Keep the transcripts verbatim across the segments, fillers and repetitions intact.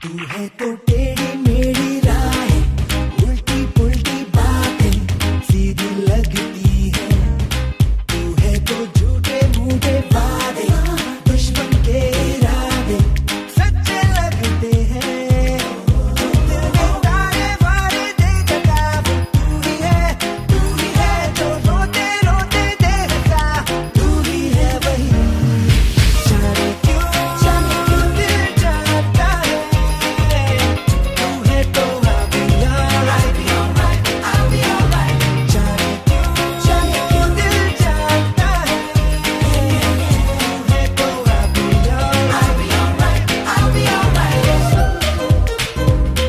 तू है तो टेढ़ी मेरी राहें, उल्टी पुल्टी बातें सीधी लगती है। तू है तो झूठे मूठे वादे, दुश्मन के इरादे सच्चे लगते हैं। दिल में तारे वारे दे जगा, तू ही है, तू ही है जो रोते रोते दे हंसा। तू ही है वही, जाने क्यों जाने क्यों दिल जाता है। तू है तो I'll be alright, I'll be alright। जाने क्यों जाने क्यों दिल जाता है। तू है तो I'll be alright, I'll be alright।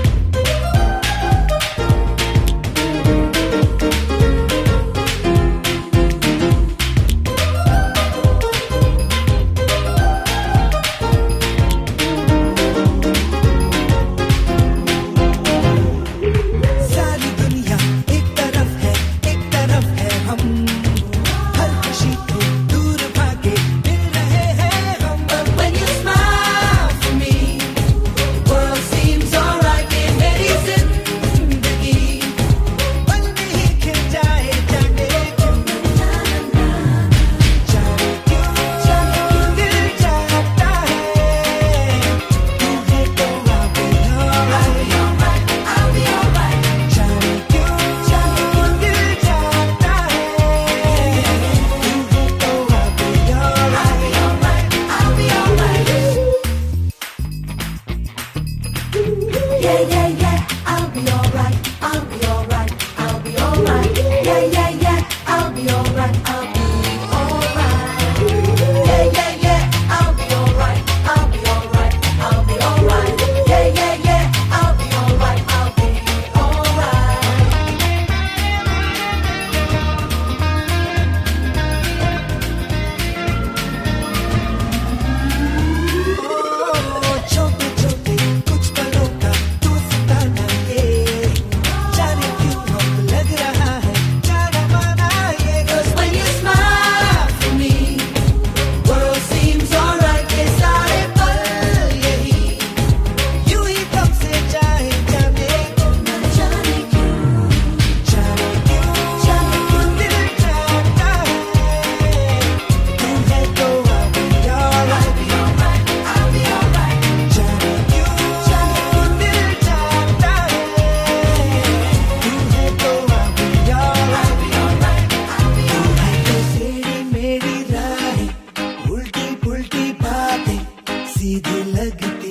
सारी दुनिया एक तरफ है, एक तरफ है हम। हर खुशी को दूर भागे मिल रहे हैं हम। But when you smile for me, the world seems alright। ये मेरी जिंदगी पल में ही खिल जाए, जाने क्यों जाने क्यों जाने क्यों दिल जाता है। तू है तो I'll be alright, I'll be alright। जाने क्यों जाने क्यों दिल जाता है। तू है तो I'll be alright, I'll be alright। Yeah, yeah, yeah, I'll be alright, I'll be alright, I'll be alright। Yeah, yeah, yeah, I'll be alright, I'll be alright। Yeah, yeah, yeah, I'll be alright, I'll be alright, I'll be alright। Yeah, yeah, yeah, I'll be alright, I'll be alright। छोटे छोटे कुछ पलों का तू सितारा ये, जाने क्यों अब लग रहा है जाना माना ये। 'Cause when you smile for me, world seems alright। ये सारे पल यही यूं ही कब से जाए, जाने क्यों जाने क्यों जाने क्यों जाने क्यों दिल जाता है। तू है तो I'll be alright, I'll be alright। जाने क्यों जाने क्यों दिल जाता है। तू है तो I'll be alright, तू है तो टेढ़ी मेरी राहें, उल्टी पुल्टी बातें सीधी लगती